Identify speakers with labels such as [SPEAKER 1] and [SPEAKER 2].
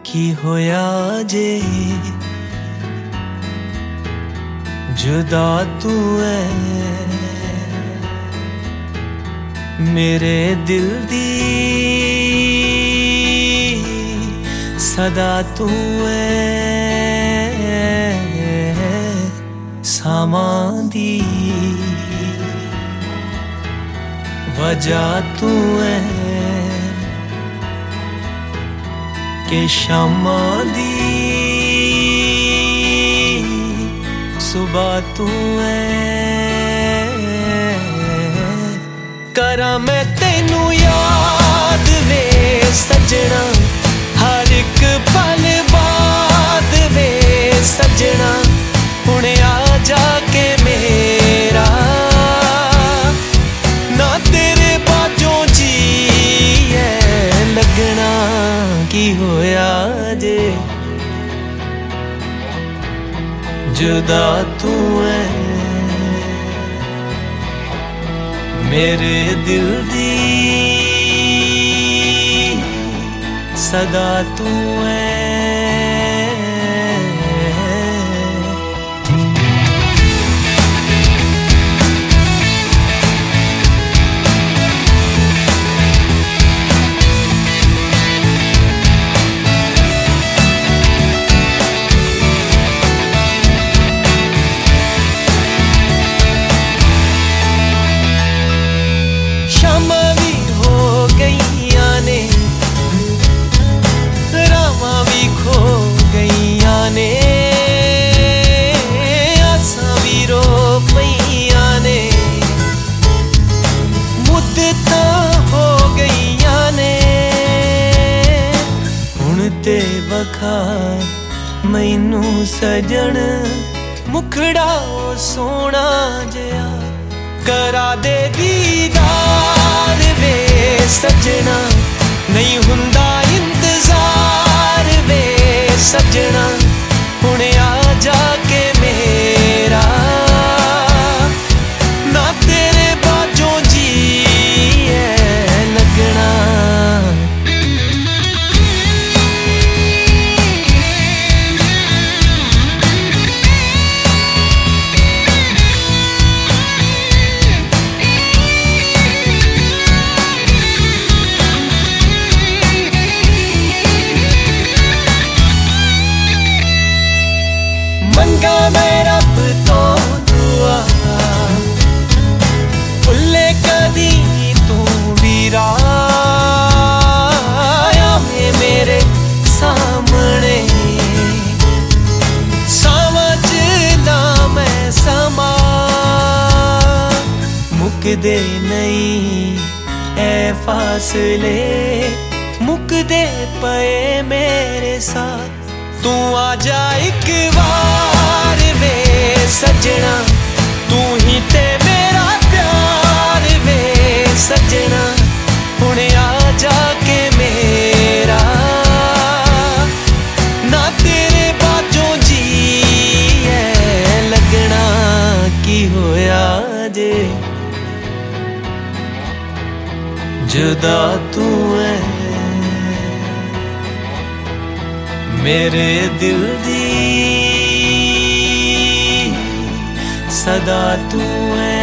[SPEAKER 1] की होया जे जुदा तू है मेरे दिल दी सदा तू है सामां दी वजह तू है के शामां दी सुबह तू है करा मैं तेनू याद वे सजना हर एक पल बाद वे सजना हुणे आ जाके मेरा ना तेरे बाजों जी है लगना की होया जे जुदा तू है मेरे दिल दी सदा तू है ते वखा मैनू सजन मुखड़ा सोना जया करा दे दीदार वे सजना नहीं हुंदा इंतजार वे सजना हुणे आ जाके मेरा ना तेरे बाजों जी है लगना मंगा मैं रब तो दुआ भुले कदी तू वीरा मेरे सामने समझ ला मैं समा मुकदे नहीं ऐ फासले मुकदे पए मेरे साथ तू आ जा एक बार वे सजना तू ही ते मेरा प्यार वे सजना हुणे आ जाके मेरा ना तेरे बाजों जी है लगना की होया जे जुदा तू है मेरे दिल दी सदा तू है।